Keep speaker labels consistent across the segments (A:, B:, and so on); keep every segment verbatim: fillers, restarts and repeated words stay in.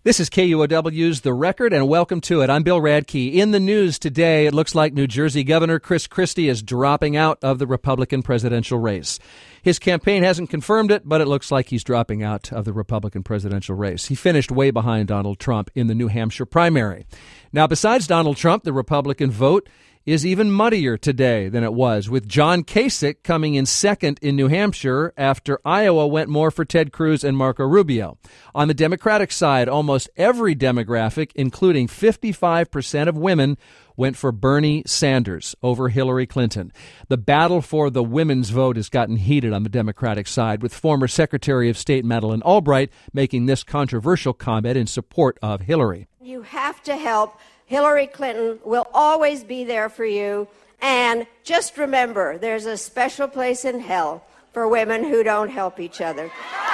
A: This is K U O W's The Record, and welcome to it. I'm Bill Radke. In the news today, it looks like New Jersey Governor Chris Christie is dropping out of the Republican presidential race. His campaign hasn't confirmed it, but it looks like he's dropping out of the Republican presidential race. He finished way behind Donald Trump in the New Hampshire primary. Now, besides Donald Trump, the Republican vote is even muddier today than it was, with John Kasich coming in second in New Hampshire after Iowa went more for Ted Cruz and Marco Rubio. On the Democratic side, almost every demographic, including fifty-five percent of women, went for Bernie Sanders over Hillary Clinton. The battle for the women's vote has gotten heated on the Democratic side, with former Secretary of State Madeleine Albright making this controversial comment in support of Hillary.
B: You have to help. Hillary Clinton will always be there for you. And just remember, there's a special place in hell for women who don't help each other.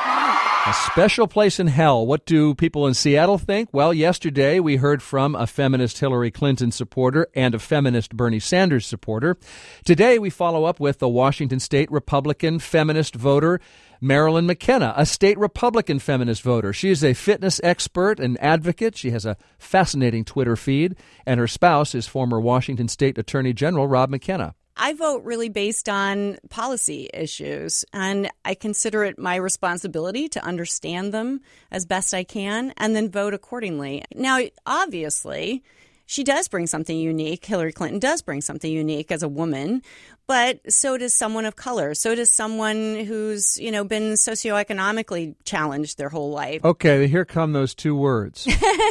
A: A special place in hell. What do people in Seattle think? Well, yesterday we heard from a feminist Hillary Clinton supporter and a feminist Bernie Sanders supporter. Today we follow up with the Washington State Republican feminist voter, Marilyn McKenna, a state Republican feminist voter. She is a fitness expert and advocate. She has a fascinating Twitter feed, and her spouse is former Washington State Attorney General Rob McKenna.
C: I vote really based on policy issues, and I consider it my responsibility to understand them as best I can and then vote accordingly. Now, obviously, she does bring something unique. Hillary Clinton does bring something unique as a woman, but so does someone of color. So does someone who's, you know, been socioeconomically challenged their whole life.
A: Okay, here come those two words.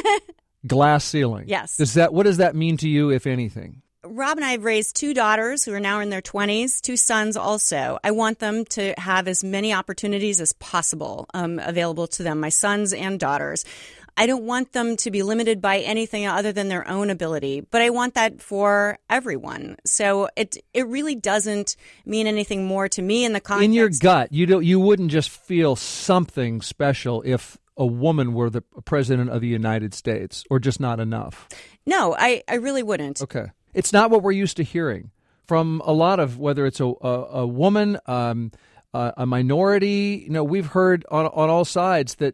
A: Glass ceiling.
C: Yes.
A: Does that, what does that mean to you, if anything?
C: Rob and I have raised two daughters who are now in their twenties, two sons also. I want them to have as many opportunities as possible um, available to them, my sons and daughters. I don't want them to be limited by anything other than their own ability, but I want that for everyone. So it it really doesn't mean anything more to me in the context.
A: In your gut, you don't, you wouldn't just feel something special if a woman were the president of the United States, or just not enough?
C: No, I, I really wouldn't.
A: Okay. It's not what we're used to hearing from a lot of, whether it's a a, a woman, um, a, a minority. You know, we've heard on on all sides that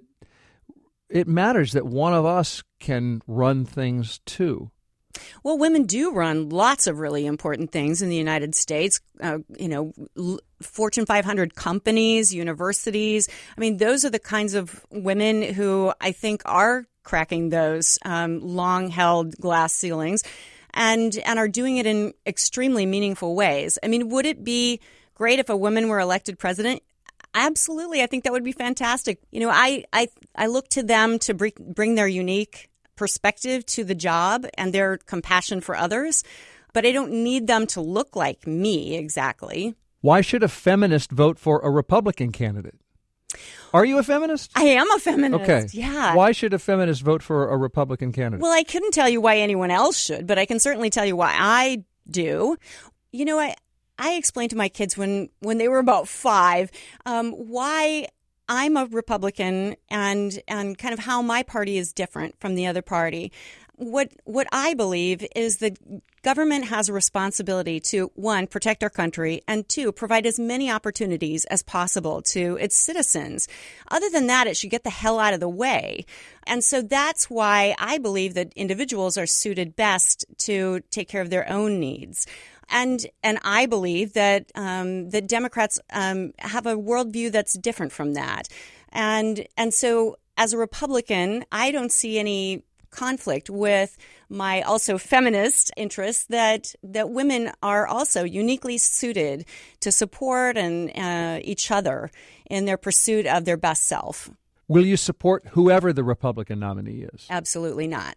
A: it matters that one of us can run things too.
C: Well, women do run lots of really important things in the United States. Uh, you know, l- Fortune five hundred companies, universities. I mean, those are the kinds of women who I think are cracking those um, long-held glass ceilings. And and are doing it in extremely meaningful ways. I mean, would it be great if a woman were elected president? Absolutely. I think that would be fantastic. You know, I I, I look to them to bring, bring their unique perspective to the job and their compassion for others. But I don't need them to look like me exactly.
A: Why should a feminist vote for a Republican candidate? Are you a feminist?
C: I am a feminist.
A: Okay.
C: Yeah.
A: Why should a feminist vote for a Republican candidate?
C: Well, I couldn't tell you why anyone else should, but I can certainly tell you why I do. You know, I I explained to my kids when, when they were about five um, why I'm a Republican and and kind of how my party is different from the other party. What what I believe is that government has a responsibility to, one, protect our country, and two, provide as many opportunities as possible to its citizens. Other than that, it should get the hell out of the way. And so that's why I believe that individuals are suited best to take care of their own needs. And and I believe that um, that Democrats um, have a worldview that's different from that. And and so as a Republican, I don't see any conflict with my also feminist interests that that women are also uniquely suited to support and uh, each other in their pursuit of their best self.
A: Will you support whoever the Republican nominee is?
C: Absolutely not.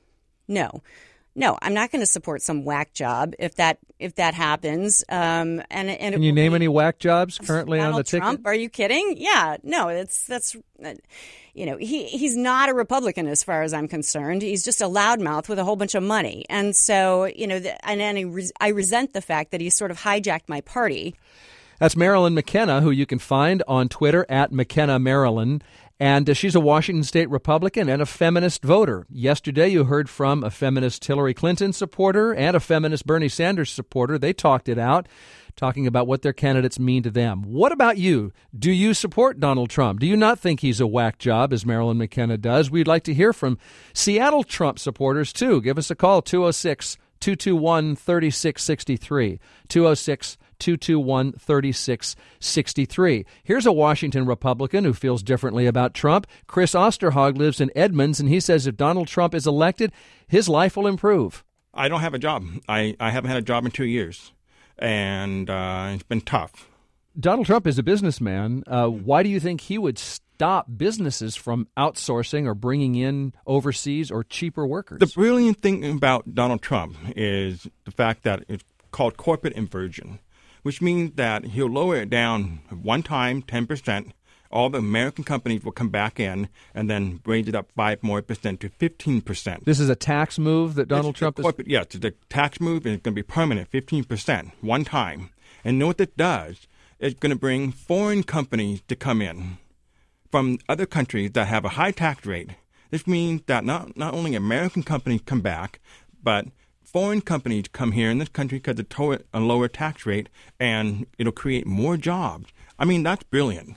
C: No. No, I'm not going to support some whack job if that if that happens. Um, and and
A: Can you name any whack jobs currently
C: Donald
A: on the ticket?
C: Trump? Are you kidding? Yeah, no, it's that's you know he he's not a Republican as far as I'm concerned. He's just a loudmouth with a whole bunch of money, and so you know, the, and, and I, res- I resent the fact that he sort of hijacked my party.
A: That's Marilyn McKenna, who you can find on Twitter at McKenna Marilyn. And uh, she's a Washington State Republican and a feminist voter. Yesterday, you heard from a feminist Hillary Clinton supporter and a feminist Bernie Sanders supporter. They talked it out, talking about what their candidates mean to them. What about you? Do you support Donald Trump? Do you not think he's a whack job, as Marilyn McKenna does? We'd like to hear from Seattle Trump supporters, too. Give us a call, two oh six, two two one, three six six three, two oh six, two two one, three six six three. Here's a Washington Republican who feels differently about Trump. Chris Osterhag lives in Edmonds, and he says if Donald Trump is elected, his life will improve.
D: I don't have a job. I, I haven't had a job in two years, and uh, it's been tough.
A: Donald Trump is a businessman. Uh, why do you think he would stop businesses from outsourcing or bringing in overseas or cheaper workers?
D: The brilliant thing about Donald Trump is the fact that it's called corporate inversion, which means that he'll lower it down one time, ten percent. All the American companies will come back in and then raise it up five more percent to fifteen percent.
A: This is a tax move that Donald
D: it's
A: Trump is...
D: Corporate, yes, it's a tax move, and it's going to be permanent, fifteen percent, one time. And you know what this does? It's going to bring foreign companies to come in from other countries that have a high tax rate. This means that not, not only American companies come back, but foreign companies come here in this country because it's a lower tax rate, and it'll create more jobs. I mean, that's brilliant.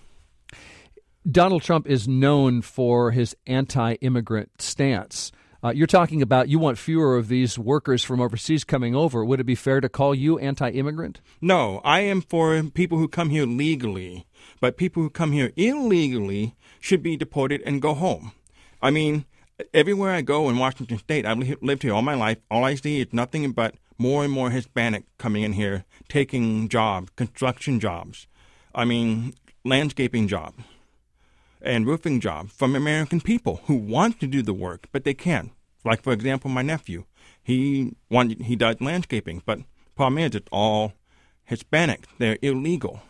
A: Donald Trump is known for his anti-immigrant stance. Uh, you're talking about you want fewer of these workers from overseas coming over. Would it be fair to call you anti-immigrant?
D: No, I am for people who come here legally, but people who come here illegally should be deported and go home. I mean, everywhere I go in Washington State, I've lived here all my life. All I see is nothing but more and more Hispanic coming in here, taking jobs, construction jobs. I mean, landscaping jobs and roofing jobs from American people who want to do the work, but they can't. Like, for example, my nephew. He wanted, he does landscaping, but the problem is it's all Hispanic. They're illegal.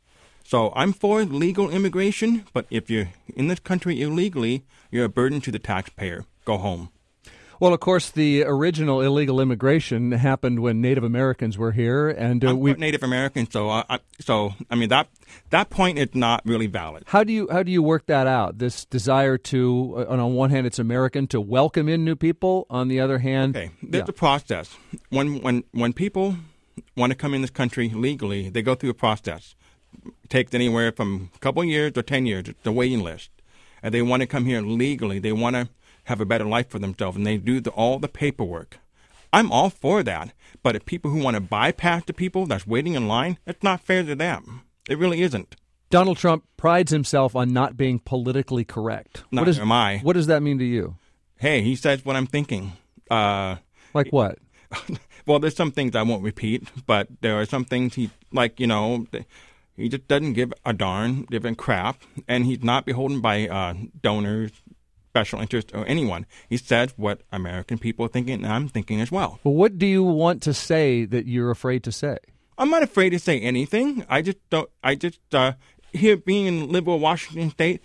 D: So I'm for legal immigration, but if you're in this country illegally, you're a burden to the taxpayer. Go home.
A: Well, of course, the original illegal immigration happened when Native Americans were here, and uh, we
D: Native Americans. So, uh, I, so I mean that that point is not really valid.
A: How do you how do you work that out? This desire to, uh, on one hand, it's American to welcome in new people. On the other hand,
D: okay, there's
A: yeah.
D: a process. When when when people want to come in this country legally, they go through a process. It takes anywhere from a couple of years or ten years. It's a waiting list, and they want to come here legally. They want to have a better life for themselves, and they do the, all the paperwork. I'm all for that, but if people who want to bypass the people that's waiting in line, it's not fair to them. It really isn't.
A: Donald Trump prides himself on not being politically correct.
D: Not
A: what is,
D: am I.
A: What does that mean to you?
D: Hey, he says what I'm thinking. Uh,
A: like what?
D: Well, there's some things I won't repeat, but there are some things he, like, you know, he just doesn't give a darn, give a crap, and he's not beholden by uh, donors, special interest, or anyone. He says what American people are thinking, and I'm thinking as well.
A: Well, what do you want to say that you're afraid to say?
D: I'm not afraid to say anything. I just don't. I just uh, here being in liberal Washington State,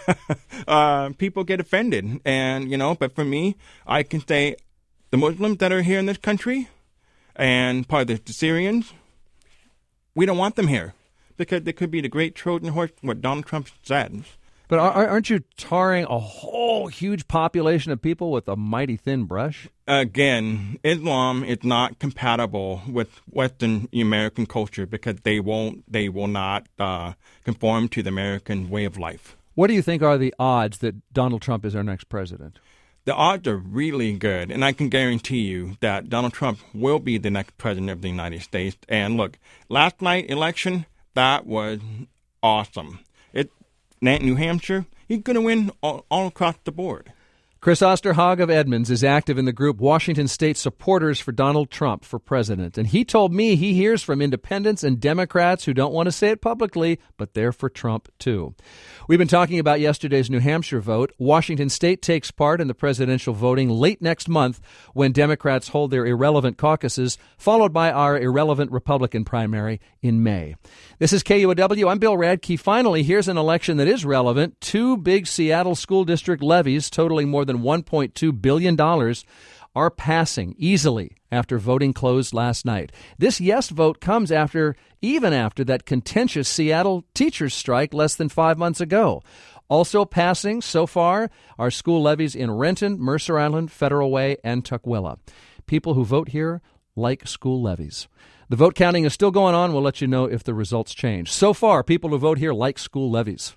D: uh, people get offended, and you know. But for me, I can say the Muslims that are here in this country, and part of the Syrians, we don't want them here because they could be the great Trojan horse. What Donald Trump said.
A: But aren't you tarring a whole huge population of people with a mighty thin brush?
D: Again, Islam is not compatible with Western American culture because they won't, they will not uh, conform to the American way of life.
A: What do you think are the odds that Donald Trump is our next president?
D: The odds are really good, and I can guarantee you that Donald Trump will be the next president of the United States. And look, last night election, that was awesome. It New Hampshire, he's going to win all, all across the board.
A: Chris Osterhag of Edmonds is active in the group Washington State Supporters for Donald Trump for President. And he told me he hears from independents and Democrats who don't want to say it publicly, but they're for Trump, too. We've been talking about yesterday's New Hampshire vote. Washington State takes part in the presidential voting late next month when Democrats hold their irrelevant caucuses, followed by our irrelevant Republican primary in May. This is K U O W. I'm Bill Radke. Finally, here's an election that is relevant. Two big Seattle school district levies totaling more than one point two billion dollars are passing easily after voting closed last night. This yes vote comes after, even after that contentious Seattle teachers' strike less than five months ago. Also passing so far are school levies in Renton, Mercer Island, Federal Way, and Tukwila. People who vote here like school levies. The vote counting is still going on. We'll let you know if the results change. So far, people who vote here like school levies.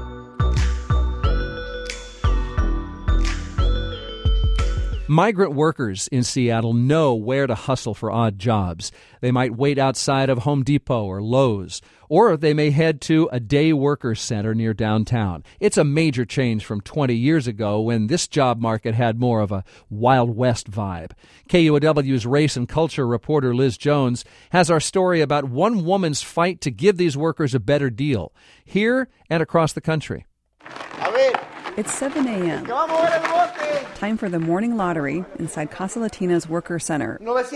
A: Migrant workers in Seattle know where to hustle for odd jobs. They might wait outside of Home Depot or Lowe's, or they may head to a day worker center near downtown. It's a major change from twenty years ago when this job market had more of a Wild West vibe. K U O W's race and culture reporter Liz Jones has our story about one woman's fight to give these workers a better deal, here and across the country.
E: It's seven a.m. Time for the morning lottery inside Casa Latina's Worker Center.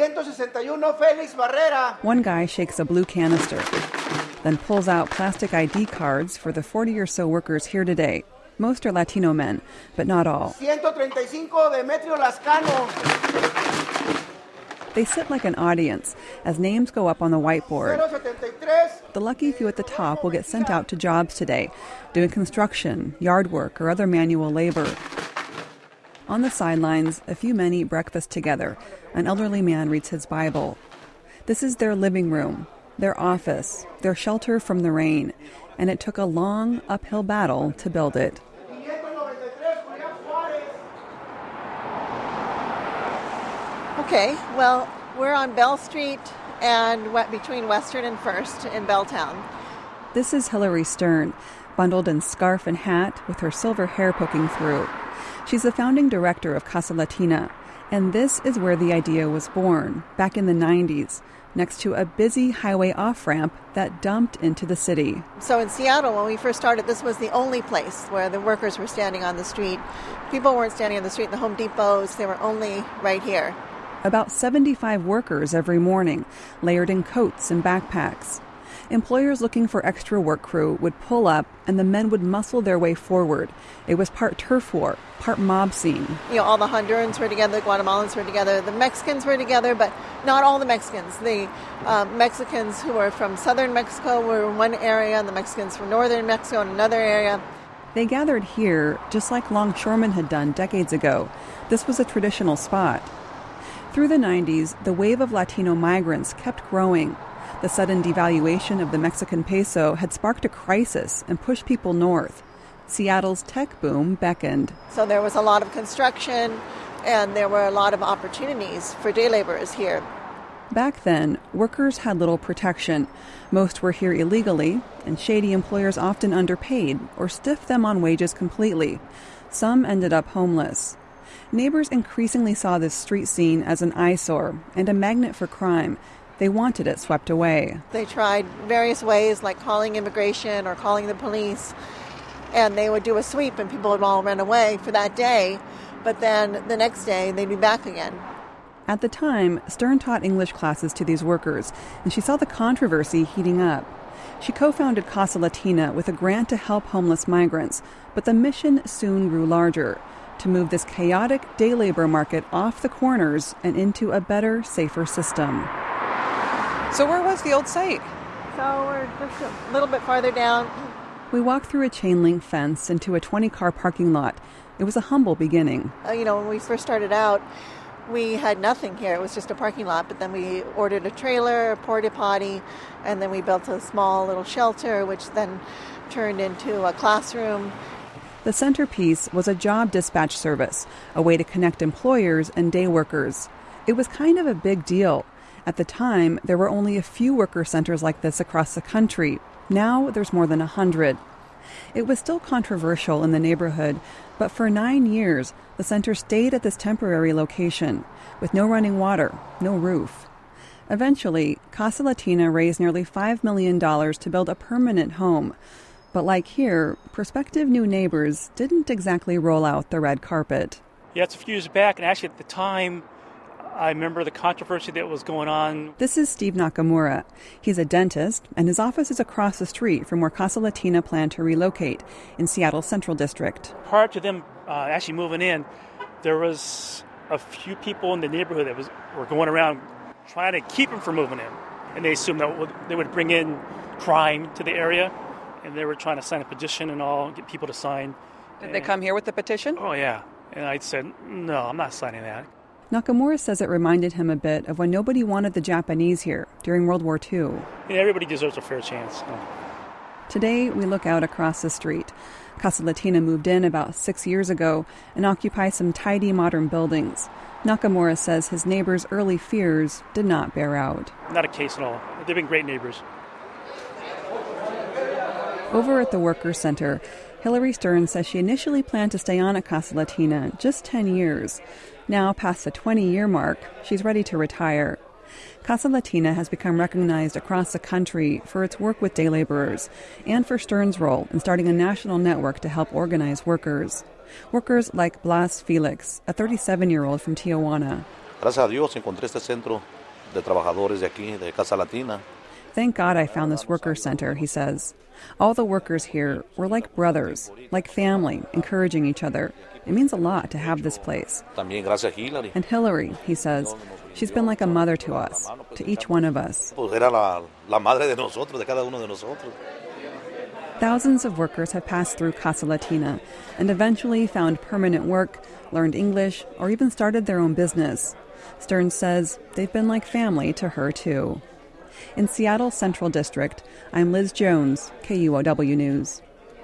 E: One guy shakes a blue canister, then pulls out plastic I D cards for the forty or so workers here today. Most are Latino men, but not all. They sit like an audience as names go up on the whiteboard. The lucky few at the top will get sent out to jobs today, doing construction, yard work, or other manual labor. On the sidelines, a few men eat breakfast together. An elderly man reads his Bible. This is their living room, their office, their shelter from the rain, and it took a long, uphill battle to build it.
F: Okay, well, we're on Bell Street and between Western and First in Belltown.
E: This is Hillary Stern, bundled in scarf and hat with her silver hair poking through. She's the founding director of Casa Latina, and this is where the idea was born, back in the nineties, next to a busy highway off-ramp that dumped into the city.
F: So in Seattle, when we first started, this was the only place where the workers were standing on the street. People weren't standing on the street in the Home Depots. They were only right here.
E: About seventy-five workers every morning, layered in coats and backpacks. Employers looking for extra work crew would pull up, and the men would muscle their way forward. It was part turf war, part mob scene.
F: You know, all the Hondurans were together, the Guatemalans were together, the Mexicans were together, but not all the Mexicans. The uh, Mexicans who were from southern Mexico were in one area, and the Mexicans from northern Mexico in another area.
E: They gathered here, just like longshoremen had done decades ago. This was a traditional spot. Through the nineties, the wave of Latino migrants kept growing. The sudden devaluation of the Mexican peso had sparked a crisis and pushed people north. Seattle's tech boom beckoned.
F: So there was a lot of construction, and there were a lot of opportunities for day laborers here.
E: Back then, workers had little protection. Most were here illegally, and shady employers often underpaid or stiffed them on wages completely. Some ended up homeless. Neighbors increasingly saw this street scene as an eyesore and a magnet for crime. They wanted it swept away.
F: They tried various ways, like calling immigration or calling the police, and they would do a sweep and people would all run away for that day, but then the next day they'd be back again.
E: At the time, Stern taught English classes to these workers, and she saw the controversy heating up. She co-founded Casa Latina with a grant to help homeless migrants, but the mission soon grew larger, to move this chaotic day labor market off the corners and into a better, safer system.
G: So where was the old site?
F: So we're just a little bit farther down.
E: We walked through a chain-link fence into a twenty-car parking lot. It was a humble beginning.
F: Uh, you know, when we first started out, we had nothing here. It was just a parking lot, but then we ordered a trailer, a porta potty, and then we built a small little shelter, which then turned into a classroom.
E: The centerpiece was a job dispatch service, a way to connect employers and day workers. It was kind of a big deal. At the time, there were only a few worker centers like this across the country. Now, there's more than a hundred. It was still controversial in the neighborhood, but for nine years, the center stayed at this temporary location, with no running water, no roof. Eventually, Casa Latina raised nearly five million dollars to build a permanent home. But like here, prospective new neighbors didn't exactly roll out the red carpet.
H: Yeah, it's a few years back, and actually at the time, I remember the controversy that was going on.
E: This is Steve Nakamura. He's a dentist, and his office is across the street from where Casa Latina planned to relocate, in Seattle's Central District.
H: Prior to them uh, actually moving in, there was a few people in the neighborhood that was were going around trying to keep him from moving in. And they assumed that they would bring in crime to the area, and they were trying to sign a petition and all, get people to sign.
G: Did
H: and,
G: they come here with the petition?
H: Oh, yeah. And I said, no, I'm not signing that.
E: Nakamura says it reminded him a bit of when nobody wanted the Japanese here during World War Two.
H: Yeah, everybody deserves a fair chance. So.
E: Today, we look out across the street. Casa Latina moved in about six years ago and occupies some tidy modern buildings. Nakamura says his neighbors' early fears did not bear out.
H: Not a case at all. They've been great neighbors.
E: Over at the Workers' Center, Hillary Stern says she initially planned to stay on at Casa Latina just ten years. Now, past the twenty-year mark, she's ready to retire. Casa Latina has become recognized across the country for its work with day laborers and for Stern's role in starting a national network to help organize workers. Workers like Blas Felix, a thirty-seven-year-old from Tijuana.
I: Gracias a Dios encontré este centro de trabajadores de aquí, de Casa Latina.
E: Thank God I found this worker center, he says. All the workers here were like brothers, like family, encouraging each other. It means a lot to have this place.
I: También gracias a Hillary.
E: And Hillary, he says, she's been like a mother to us, to each one of us.
I: Era la, la madre de nosotros, de cada uno de nosotros.
E: Thousands of workers have passed through Casa Latina and eventually found permanent work, learned English, or even started their own business. Stern says they've been like family to her, too. In Seattle's Central District, I'm Liz Jones, K U O W News.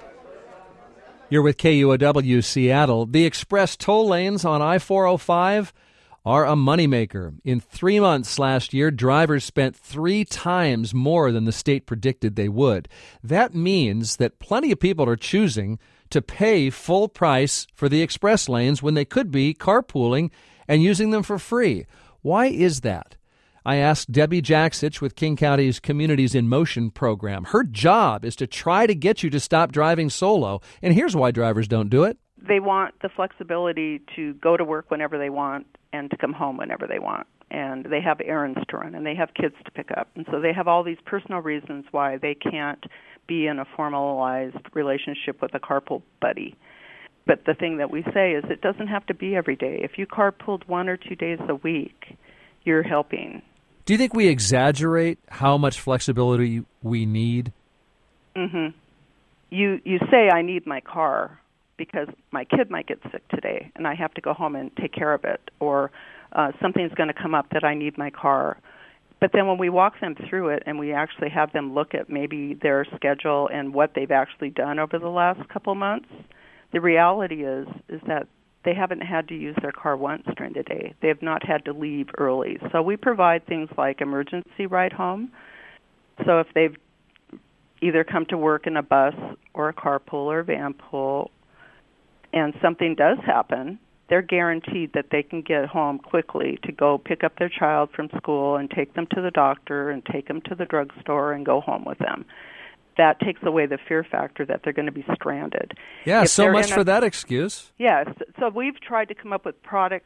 A: You're with K U O W Seattle. The express toll lanes on I four oh five are a moneymaker. In three months last year, drivers spent three times more than the state predicted they would. That means that plenty of people are choosing to pay full price for the express lanes when they could be carpooling and using them for free. Why is that? I asked Debbie Jaksich with King County's Communities in Motion program. Her job is to try to get you to stop driving solo, and here's why drivers don't do it.
J: They want the flexibility to go to work whenever they want and to come home whenever they want. And they have errands to run, and they have kids to pick up. And so they have all these personal reasons why they can't be in a formalized relationship with a carpool buddy. But the thing that we say is it doesn't have to be every day. If you carpooled one or two days a week, you're helping.
A: Do you think we exaggerate how much flexibility we need?
J: Mm-hmm. You you say, I need my car because my kid might get sick today and I have to go home and take care of it, or uh, something's going to come up that I need my car. But then when we walk them through it and we actually have them look at maybe their schedule and what they've actually done over the last couple months, the reality is is that they haven't had to use their car once during the day. They have not had to leave early. So we provide things like emergency ride home. So if they've either come to work in a bus or a carpool or a van pool and something does happen, they're guaranteed that they can get home quickly to go pick up their child from school and take them to the doctor and take them to the drugstore and go home with them. That takes away the fear factor that they're going to be stranded.
A: Yeah,
J: if
A: so much
J: a,
A: for that excuse.
J: Yes. Yeah, so we've tried to come up with products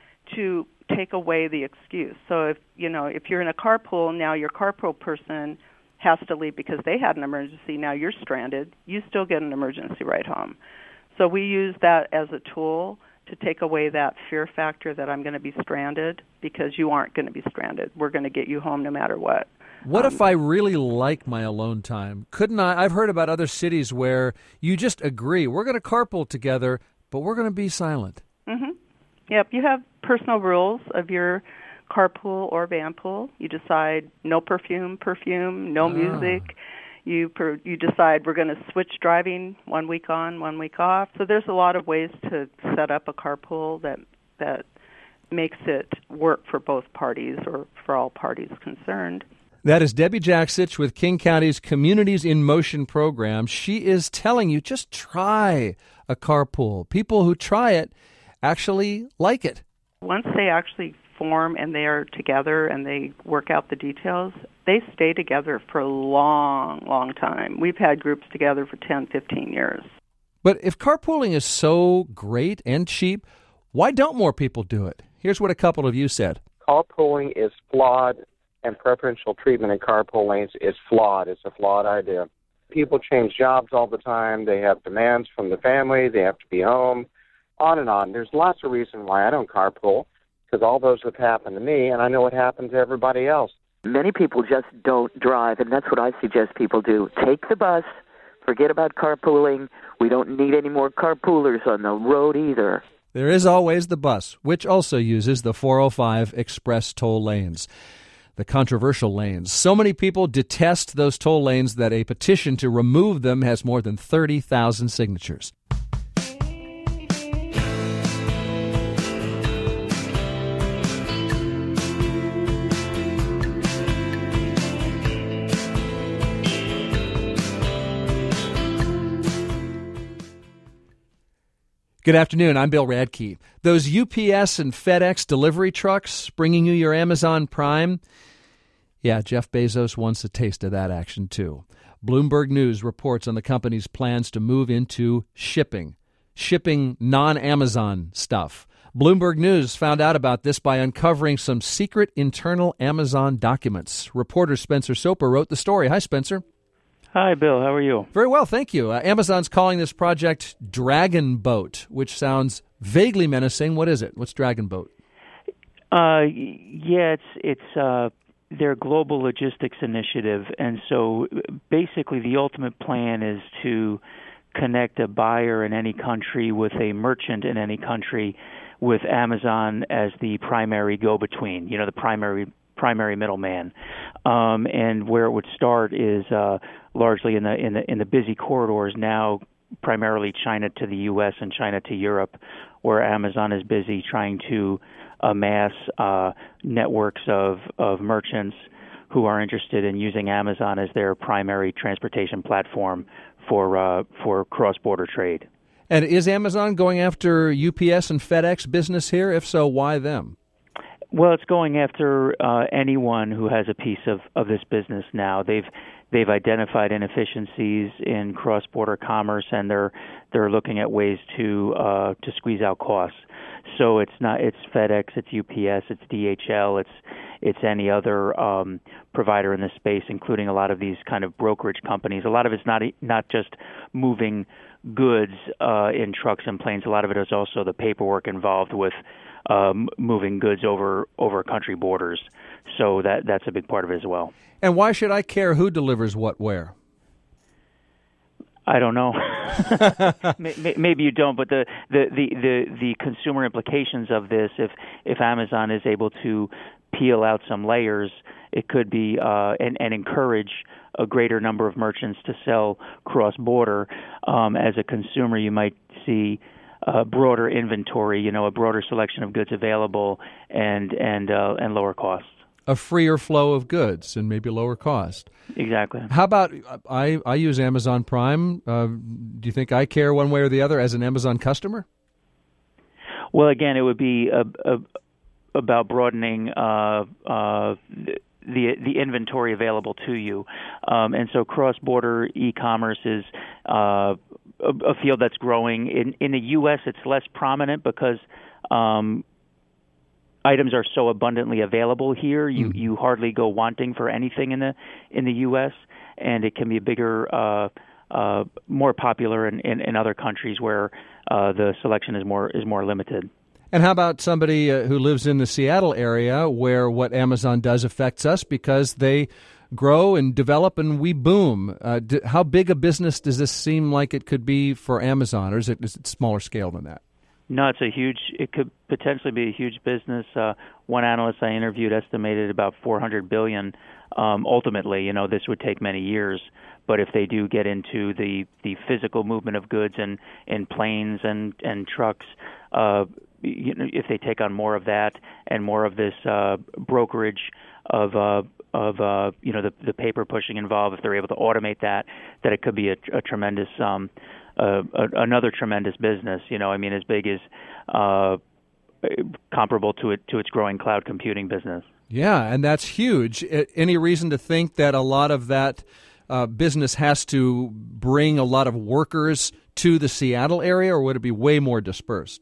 J: to take away the excuse. So if, you know, if you're in a carpool, now your carpool person has to leave because they had an emergency, now you're stranded, you still get an emergency ride home. So we use that as a tool to take away that fear factor that I'm going to be stranded, because you aren't going to be stranded. We're going to get you home no matter what.
A: What
J: um,
A: if I really like my alone time? Couldn't I? I've heard about other cities where you just agree, we're going to carpool together, but we're going to be silent.
J: Mm-hmm. Yep, you have personal rules of your carpool or van pool. You decide no perfume, perfume, no
A: Ah.
J: music. You per, you decide we're going to switch driving one week on, one week off. So there's a lot of ways to set up a carpool that that makes it work for both parties or for all parties concerned.
A: That is Debbie Jaksich with King County's Communities in Motion program. She is telling you, just try a carpool. People who try it actually like it.
J: Once they actually form and they are together and they work out the details, they stay together for a long, long time. We've had groups together for ten, fifteen years.
A: But if carpooling is so great and cheap, why don't more people do it? Here's what a couple of you said.
K: Carpooling is flawed, and preferential treatment in carpool lanes is flawed. It's a flawed idea. People change jobs all the time. They have demands from the family. They have to be home. on and on. There's lots of reasons why I don't carpool, because all those have happened to me, and I know what happened to everybody else.
L: Many people just don't drive, and that's what I suggest people do. Take the bus, forget about carpooling. We don't need any more carpoolers on the road either.
A: There is always the bus, which also uses the four oh five express toll lanes, the controversial lanes. So many people detest those toll lanes that a petition to remove them has more than thirty thousand signatures. Good afternoon. I'm Bill Radke. Those U P S and FedEx delivery trucks bringing you your Amazon Prime, yeah, Jeff Bezos wants a taste of that action too. Bloomberg News reports on the company's plans to move into shipping, shipping non-Amazon stuff. Bloomberg News found out about this by uncovering some secret internal Amazon documents. Reporter Spencer Soper wrote the story. Hi, Spencer.
M: Hi, Bill. How are you?
A: Very well, thank you. Uh, Amazon's calling this project Dragon Boat, which sounds vaguely menacing. What is it? What's Dragon Boat?
M: Uh, yeah, it's it's uh, their global logistics initiative, and so basically the ultimate plan is to connect a buyer in any country with a merchant in any country, with Amazon as the primary go-between. You know, the primary primary middleman. Um, and where it would start is uh, largely in the in the in the busy corridors now, primarily China to the U S and China to Europe, where Amazon is busy trying to amass uh, networks of, of merchants who are interested in using Amazon as their primary transportation platform for uh, for cross-border trade.
A: And is Amazon going after U P S and FedEx business here? If so, why them?
M: Well, it's going after uh, anyone who has a piece of, of this business now. They've they've identified inefficiencies in cross-border commerce, and they're they're looking at ways to uh, to squeeze out costs. So it's not it's FedEx, it's U P S, it's D H L, it's it's any other um, provider in this space, including a lot of these kind of brokerage companies. A lot of it's not not just moving goods uh, in trucks and planes. A lot of it is also the paperwork involved with Um, moving goods over over country borders, so that that's a big part of it as well.
A: And why should I care who delivers what where?
M: I don't know. Maybe you don't, but the, the, the, the, the consumer implications of this, if if Amazon is able to peel out some layers, it could be uh, and, and encourage a greater number of merchants to sell cross-border. Um, as a consumer, you might see a broader inventory, you know, a broader selection of goods available, and and uh, and lower costs.
A: A freer flow of goods and maybe lower cost.
M: Exactly.
A: How about I? I use Amazon Prime. Uh, do you think I care one way or the other as an Amazon customer?
M: Well, again, it would be a, a, about broadening uh, uh, the the inventory available to you, um, and so cross-border e-commerce is Uh, A, a field that's growing. In in the U S, it's less prominent because um, items are so abundantly available here. You mm-hmm. you hardly go wanting for anything in the in the U S, and it can be bigger, uh, uh, more popular in, in, in other countries where uh, the selection is more is more limited.
A: And how about somebody uh, who lives in the Seattle area, where what Amazon does affects us because they grow and develop and we boom? Uh, d- how big a business does this seem like it could be for Amazon, or is it, is it smaller scale than that?
M: No, it's a huge, it could potentially be a huge business. Uh, one analyst I interviewed estimated about four hundred billion dollars. Um, ultimately, you know, this would take many years, but if they do get into the, the physical movement of goods in, in planes and, and trucks, uh, you know, if they take on more of that and more of this uh, brokerage of uh, of uh, you know the, the paper pushing involved, if they're able to automate that, that it could be a, a tremendous, um, uh, a, another tremendous business. You know, I mean, as big as uh, comparable to it to its growing cloud computing business.
A: Yeah, and that's huge. Any reason to think that a lot of that uh, business has to bring a lot of workers to the Seattle area, or would it be way more dispersed?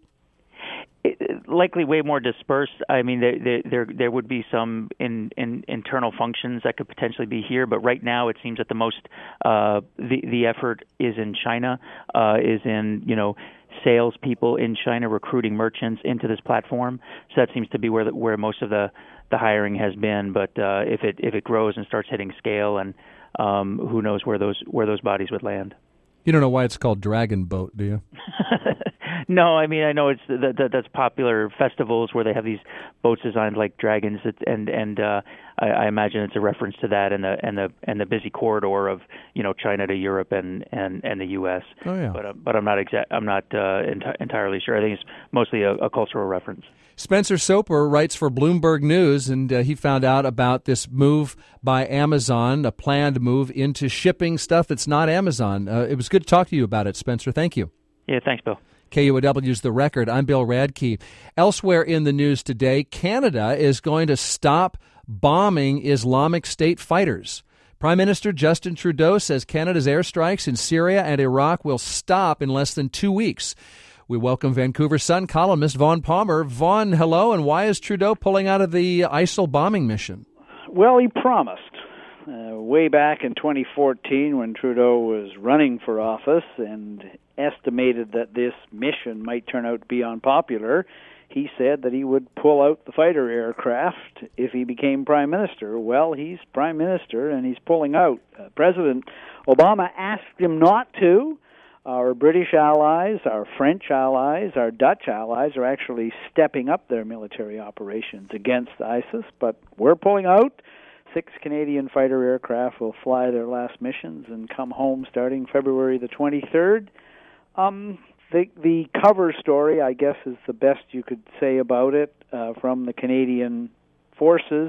M: Likely way more dispersed. I mean, there there there, there would be some in, in internal functions that could potentially be here, but right now it seems that the most uh, the the effort is in China, uh, is in you know salespeople in China recruiting merchants into this platform. So that seems to be where the, where most of the, the hiring has been. But uh, if it if it grows and starts hitting scale, and um, who knows where those where those bodies would land.
A: You don't know why it's called Dragon Boat, do you?
M: No, I mean I know it's that, that that's popular festivals where they have these boats designed like dragons, and and uh, I, I imagine it's a reference to that and the and the and the busy corridor of you know China to Europe and, and, and the U S.
A: Oh yeah,
M: but uh, but I'm not exa- I'm not uh, enti- entirely sure. I think it's mostly a, a cultural reference.
A: Spencer Soper writes for Bloomberg News, and uh, he found out about this move by Amazon, a planned move into shipping stuff that's not Amazon. Uh, it was good to talk to you about it, Spencer. Thank you.
M: Yeah, thanks, Bill.
A: K U O W's The Record. I'm Bill Radke. Elsewhere in the news today, Canada is going to stop bombing Islamic State fighters. Prime Minister Justin Trudeau says Canada's airstrikes in Syria and Iraq will stop in less than two weeks. We welcome Vancouver Sun columnist Vaughn Palmer. Vaughn, hello, and why is Trudeau pulling out of the ISIL bombing mission?
N: Well, he promised. Uh, way back in twenty fourteen when Trudeau was running for office and estimated that this mission might turn out to be unpopular, he said that he would pull out the fighter aircraft if he became prime minister. Well, he's prime minister and he's pulling out. Uh, President Obama asked him not to. Our British allies, our French allies, our Dutch allies are actually stepping up their military operations against ISIS, but we're pulling out. Six Canadian fighter aircraft will fly their last missions and come home starting February the twenty-third. Um, the the cover story, I guess, is the best you could say about it uh, from the Canadian forces,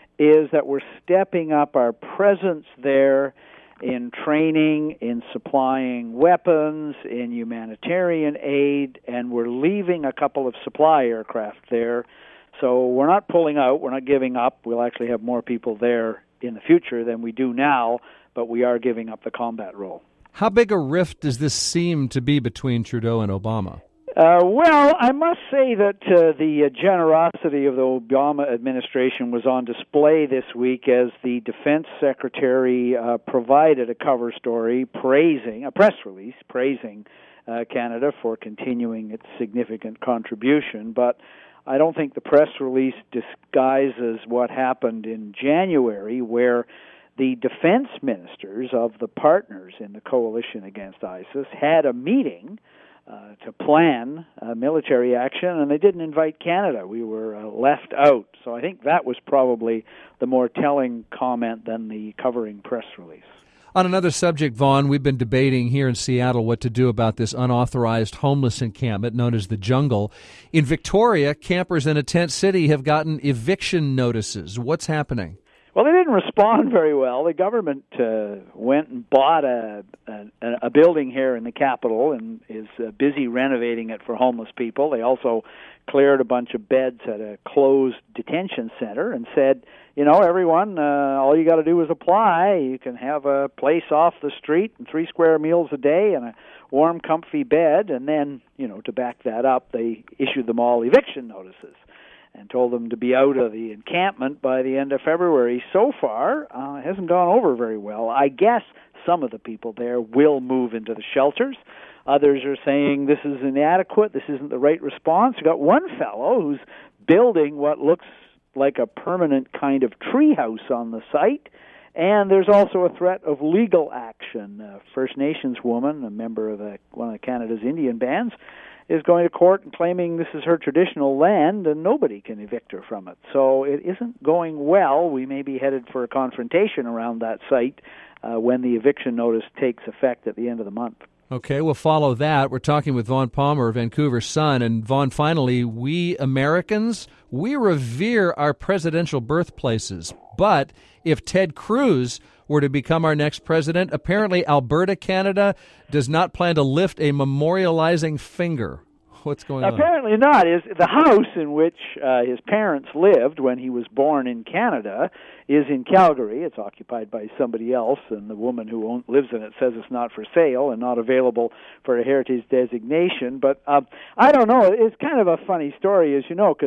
N: is that we're stepping up our presence there in training, in supplying weapons, in humanitarian aid, and we're leaving a couple of supply aircraft there. So we're not pulling out, we're not giving up. We'll actually have more people there in the future than we do now, but we are giving up the combat role.
A: How big a rift does this seem to be between Trudeau and Obama?
N: Uh, well, I must say that uh, the uh, generosity of the Obama administration was on display this week as the Defense Secretary uh, provided a cover story praising, a press release praising uh, Canada for continuing its significant contribution. But I don't think the press release disguises what happened in January, where the defense ministers of the partners in the coalition against ISIS had a meeting uh, to plan uh, military action, and they didn't invite Canada. We were uh, left out. So I think that was probably the more telling comment than the covering press release.
A: On another subject, Vaughn, we've been debating here in Seattle what to do about this unauthorized homeless encampment known as the Jungle. In Victoria, campers in a tent city have gotten eviction notices. What's happening?
N: Well, they didn't respond very well. The government uh, went and bought a, a a building here in the capital and is uh, busy renovating it for homeless people. They also cleared a bunch of beds at a closed detention center and said, you know, everyone, uh, all you got to do is apply. You can have a place off the street and three square meals a day and a warm, comfy bed. And then, you know, to back that up, they issued them all eviction notices and told them to be out of the encampment by the end of February. So far, uh, it hasn't gone over very well. I guess some of the people there will move into the shelters. Others are saying this is inadequate, this isn't the right response. You've got one fellow who's building what looks like a permanent kind of treehouse on the site, and there's also a threat of legal action. A First Nations woman, a member of a, one of Canada's Indian bands, is going to court and claiming this is her traditional land and nobody can evict her from it. So it isn't going well. We may be headed for a confrontation around that site uh, when the eviction notice takes effect at the end of the month.
A: Okay, we'll follow that. We're talking with Vaughn Palmer, Vancouver Sun. And Vaughn, finally, we Americans, we revere our presidential birthplaces. But if Ted Cruz were to become our next president, apparently Alberta, Canada, does not plan to lift a memorializing finger. What's going on?
N: Apparently not. Is the house in which uh, his parents lived when he was born in Canada is in Calgary. It's occupied by somebody else, and the woman who own, lives in it says it's not for sale and not available for a heritage designation. But um, I don't know. It's kind of a funny story, as you know, because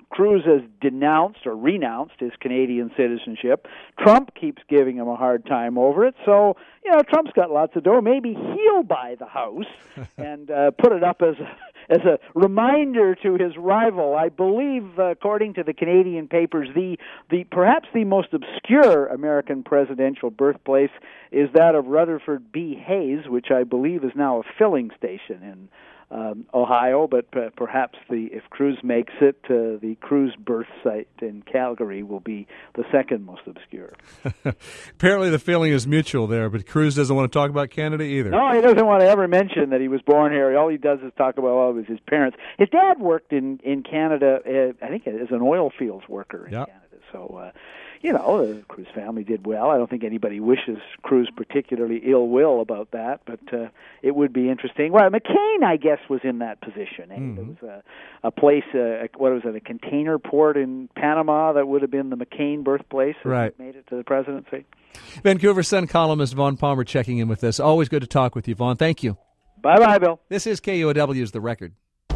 N: Cruz has denounced or renounced his Canadian citizenship. Trump keeps giving him a hard time over it. So, you know, Trump's got lots of dough. Maybe he'll buy the house and uh, put it up as a, as a reminder to his rival. I believe, uh, according to the Canadian papers, the the perhaps the most obscure American presidential birthplace is that of Rutherford B. Hayes, which I believe is now a filling station in Um, Ohio, but p- perhaps the if Cruz makes it, uh, the Cruz birth site in Calgary will be the second most obscure.
A: Apparently the feeling is mutual there, but Cruz doesn't want to talk about Canada either.
N: No, he doesn't want to ever mention that he was born here. All he does is talk about all of his parents. His dad worked in, in Canada, uh, I think, as an oil fields worker in
A: yep.
N: Canada. So, uh, you know, the Cruz family did well. I don't think anybody wishes Cruz particularly ill will about that, but uh, it would be interesting. Well, McCain, I guess, was in that position. Eh? Mm-hmm. There was a, a place, uh, what was it, a container port in Panama that would have been the McCain birthplace.
A: Right.
N: Made it to the presidency.
A: Vancouver Sun columnist Vaughn Palmer checking in with us. Always good to talk with you, Vaughn. Thank you.
N: Bye-bye, Bill.
A: This is K U O W's The Record.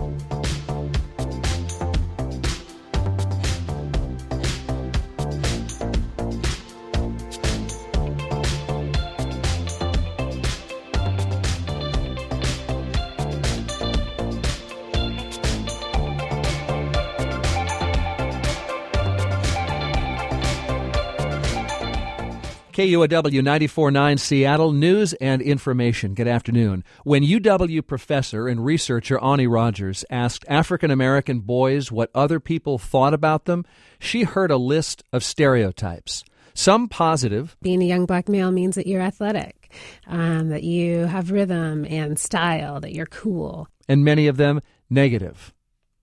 A: K U O W ninety-four point nine Seattle News and Information. Good afternoon. When U W professor and researcher Ani Rogers asked African-American boys what other people thought about them, she heard a list of stereotypes. Some positive.
O: Being a young black male means that you're athletic, um, that you have rhythm and style, that you're cool.
A: And many of them negative.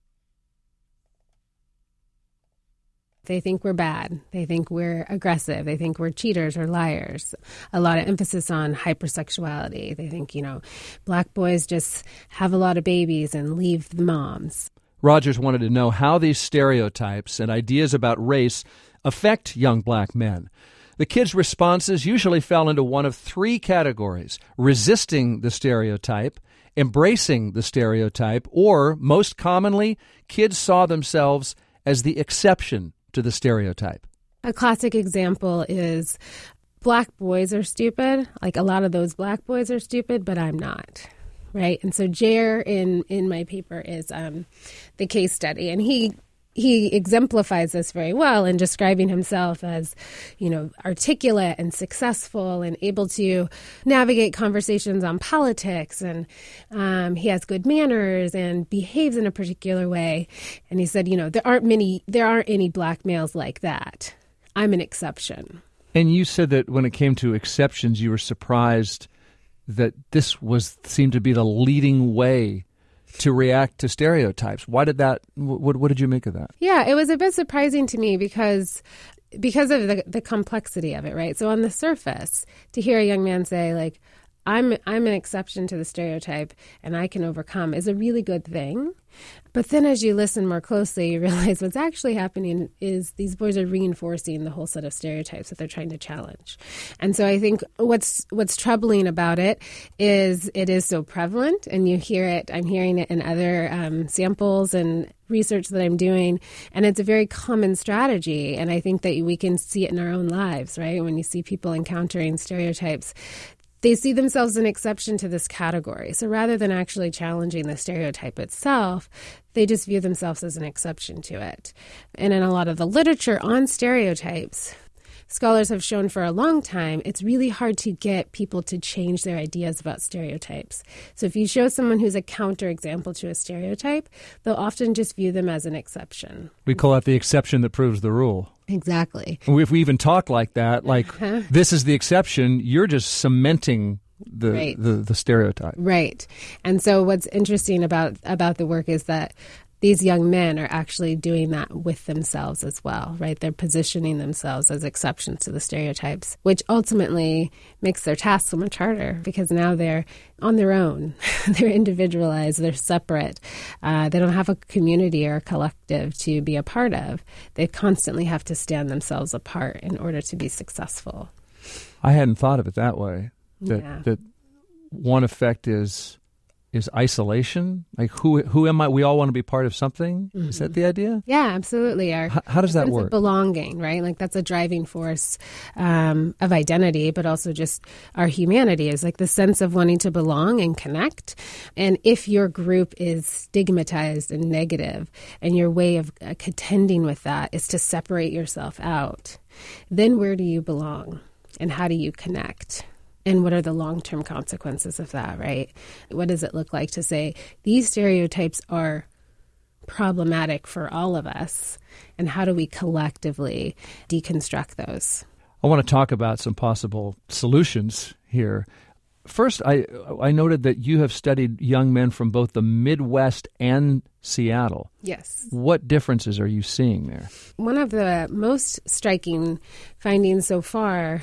O: They think we're bad. They think we're aggressive. They think we're cheaters or liars. A lot of emphasis on hypersexuality. They think, you know, black boys just have a lot of babies and leave the moms.
A: Rogers wanted to know how these stereotypes and ideas about race affect young black men. The kids' responses usually fell into one of three categories: resisting the stereotype, embracing the stereotype, or, most commonly, kids saw themselves as the exception to the stereotype.
O: A classic example is black boys are stupid. Like, a lot of those black boys are stupid, but I'm not, right? And so Jer in, in my paper is um, the case study, and he he exemplifies this very well in describing himself as, you know, articulate and successful and able to navigate conversations on politics. And um, he has good manners and behaves in a particular way. And he said, you know, there aren't many, there aren't any black males like that. I'm an exception.
A: And you said that when it came to exceptions, you were surprised that this was seemed to be the leading way to react to stereotypes. Why did that, what, what did you make of that?
O: Yeah, it was a bit surprising to me because because of the, the complexity of it, right? So on the surface, to hear a young man say, like, I'm I'm an exception to the stereotype and I can overcome is a really good thing. But then as you listen more closely, you realize what's actually happening is these boys are reinforcing the whole set of stereotypes that they're trying to challenge. And so I think what's what's troubling about it is it is so prevalent, and you hear it, I'm hearing it in other um, samples and research that I'm doing, and it's a very common strategy. And I think that we can see it in our own lives, right? When you see people encountering stereotypes, they see themselves an exception to this category. So rather than actually challenging the stereotype itself, they just view themselves as an exception to it. And in a lot of the literature on stereotypes, scholars have shown for a long time, it's really hard to get people to change their ideas about stereotypes. So if you show someone who's a counterexample to a stereotype, they'll often just view them as an exception.
A: We call it the exception that proves the rule.
O: Exactly.
A: If we even talk like that, like,
O: uh-huh.
A: This is the exception, you're just cementing the,
O: right.
A: the the stereotype.
O: Right. And so what's interesting about, about the work is that these young men are actually doing that with themselves as well, right? They're positioning themselves as exceptions to the stereotypes, which ultimately makes their task so much harder because now they're on their own. They're individualized. They're separate. Uh, they don't have a community or a collective to be a part of. They constantly have to stand themselves apart in order to be successful.
A: I hadn't thought of it that way, that,
O: yeah.
A: that one effect is is isolation? Like, who who am I? We all want to be part of something?
O: Mm-hmm.
A: Is that the idea?
O: Yeah, absolutely. Our,
A: how, how does that
O: sense
A: work?
O: Of belonging, right? Like, that's a driving force um, of identity, but also just our humanity is like the sense of wanting to belong and connect. And if your group is stigmatized and negative, and your way of uh, contending with that is to separate yourself out, then where do you belong? And how do you connect? And what are the long-term consequences of that, right? What does it look like to say these stereotypes are problematic for all of us, and how do we collectively deconstruct those?
A: I want to talk about some possible solutions here. First, I I noted that you have studied young men from both the Midwest and Seattle.
O: Yes.
A: What differences are you seeing there?
O: One of the most striking findings so far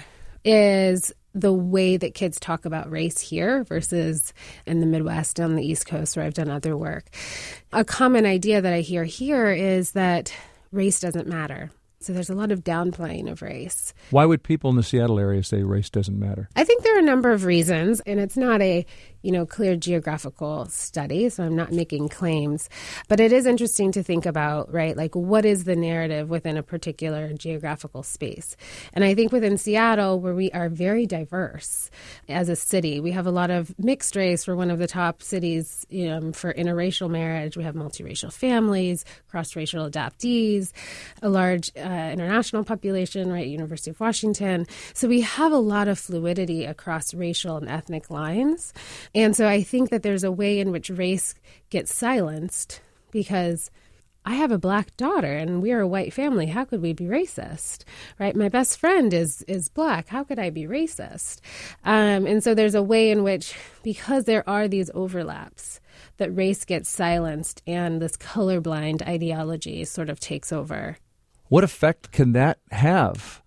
O: is the way that kids talk about race here versus in the Midwest and the East Coast where I've done other work. A common idea that I hear here is that race doesn't matter. So there's a lot of downplaying of race.
A: Why would people in the Seattle area say race doesn't matter?
O: I think there are a number of reasons, and it's not a, you know, clear geographical study, so I'm not making claims. But it is interesting to think about, right, like what is the narrative within a particular geographical space? And I think within Seattle, where we are very diverse as a city, we have a lot of mixed race. We're one of the top cities you know, for interracial marriage. We have multiracial families, cross-racial adoptees, a large uh, international population, right, University of Washington. So we have a lot of fluidity across racial and ethnic lines. And so I think that there's a way in which race gets silenced because I have a black daughter and we're a white family. How could we be racist, right? My best friend is is black. How could I be racist? Um, and so there's a way in which, because there are these overlaps, that race gets silenced and this colorblind ideology sort of takes over.
A: What effect can that have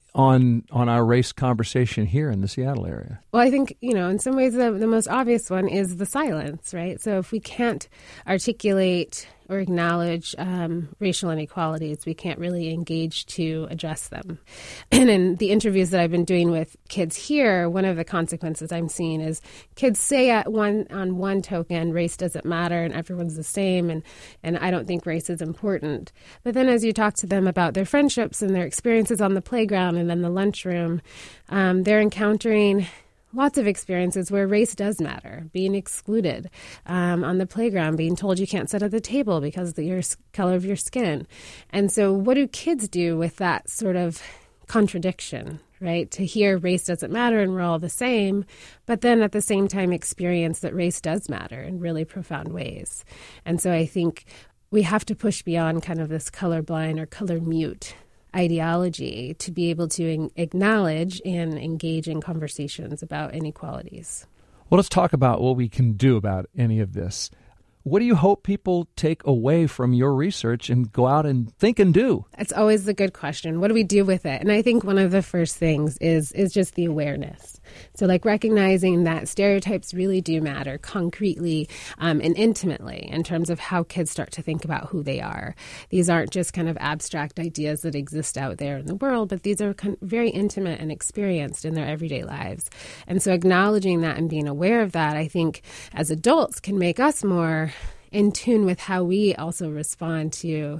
A: on on our race conversation here in the Seattle area?
O: Well, I think, you know, in some ways the, the most obvious one is the silence, right? So if we can't articulate or acknowledge um, racial inequalities, we can't really engage to address them. And in the interviews that I've been doing with kids here, one of the consequences I'm seeing is kids say at one on one token, race doesn't matter and everyone's the same, and, and I don't think race is important. But then as you talk to them about their friendships and their experiences on the playground and then the lunchroom, um, they're encountering lots of experiences where race does matter, being excluded um, on the playground, being told you can't sit at the table because of the your, color of your skin. And so what do kids do with that sort of contradiction, right? To hear race doesn't matter and we're all the same, but then at the same time experience that race does matter in really profound ways. And so I think we have to push beyond kind of this colorblind or color mute ideology to be able to acknowledge and engage in conversations about inequalities.
A: Well, let's talk about what we can do about any of this. What do you hope people take away from your research and go out and think and do?
O: It's always the good question. What do we do with it? And I think one of the first things is is just the awareness. So like recognizing that stereotypes really do matter concretely um, and intimately in terms of how kids start to think about who they are. These aren't just kind of abstract ideas that exist out there in the world, but these are kind of very intimate and experienced in their everyday lives. And so acknowledging that and being aware of that, I think as adults can make us more in tune with how we also respond to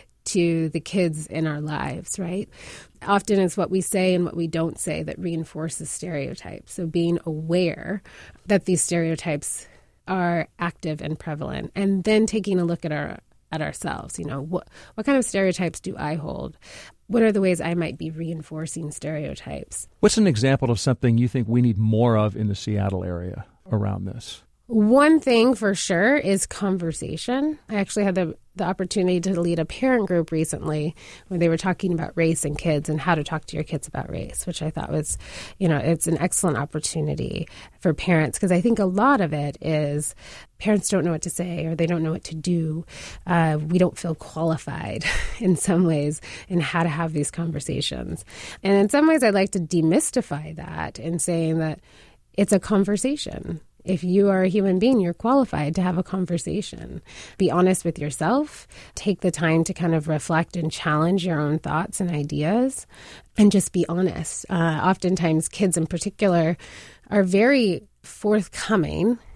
O: to the kids in our lives, right? Often it's what we say and what we don't say that reinforces stereotypes. So being aware that these stereotypes are active and prevalent, and then taking a look at our at ourselves. You know, what what kind of stereotypes do I hold? What are the ways I might be reinforcing stereotypes?
A: What's an example of something you think we need more of in the Seattle area around this?
O: One thing for sure is conversation. I actually had the, the opportunity to lead a parent group recently where they were talking about race and kids and how to talk to your kids about race, which I thought was, you know, it's an excellent opportunity for parents because I think a lot of it is parents don't know what to say or they don't know what to do. Uh, we don't feel qualified in some ways in how to have these conversations. And in some ways, I'd like to demystify that in saying that it's a conversation. If you are a human being, you're qualified to have a conversation. Be honest with yourself. Take the time to kind of reflect and challenge your own thoughts and ideas, and just be honest. Uh, oftentimes, kids in particular are very forthcoming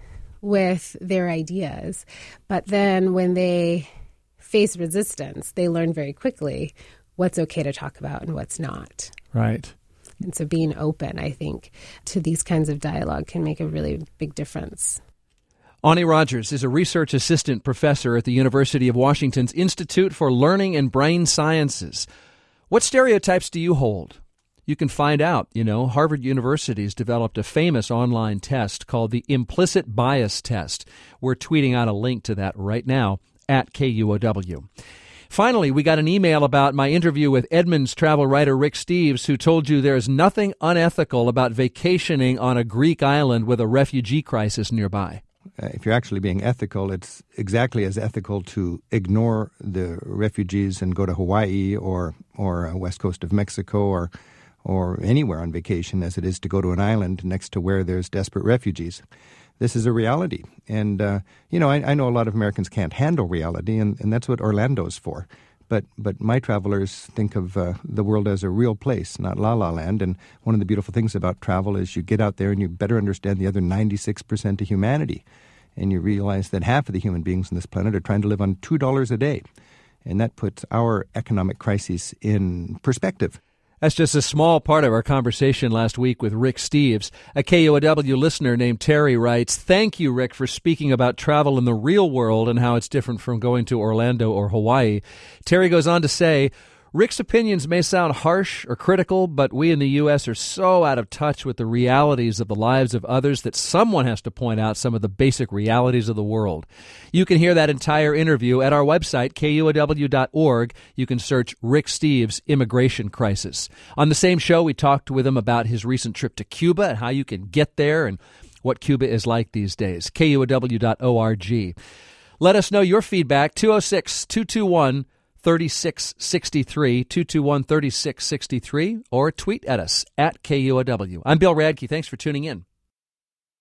O: with their ideas. But then when they face resistance, they learn very quickly what's okay to talk about and what's not.
A: Right.
O: And so being open, I think, to these kinds of dialogue can make a really big difference.
A: Ani Rogers is a research assistant professor at the University of Washington's Institute for Learning and Brain Sciences. What stereotypes do you hold? You can find out. You know, Harvard University's developed a famous online test called the Implicit Bias Test. We're tweeting out a link to that right now at K U O W. Finally, we got an email about my interview with Edmunds travel writer Rick Steves, who told you there is nothing unethical about vacationing on a Greek island with a refugee crisis nearby.
P: Uh, if you're actually being ethical, it's exactly as ethical to ignore the refugees and go to Hawaii or or uh, west coast of Mexico or or anywhere on vacation as it is to go to an island next to where there's desperate refugees. This is a reality. And, uh, you know, I, I know a lot of Americans can't handle reality, and, and that's what Orlando's for. But but my travelers think of uh, the world as a real place, not La La Land. And one of the beautiful things about travel is you get out there and you better understand the other ninety-six percent of humanity. And you realize that half of the human beings on this planet are trying to live on two dollars a day. And that puts our economic crisis in perspective.
A: That's just a small part of our conversation last week with Rick Steves. A K U O W listener named Terry writes, "Thank you, Rick, for speaking about travel in the real world and how it's different from going to Orlando or Hawaii." Terry goes on to say, "Rick's opinions may sound harsh or critical, but we in the U S are so out of touch with the realities of the lives of others that someone has to point out some of the basic realities of the world." You can hear that entire interview at our website, K U O W dot org. You can search Rick Steves' Immigration Crisis. On the same show, we talked with him about his recent trip to Cuba and how you can get there and what Cuba is like these days. K U O W dot org. Let us know your feedback, two oh six, two two one, three six six three, two two one, three six six three, or tweet at us at K U O W. I'm Bill Radke. Thanks for tuning in.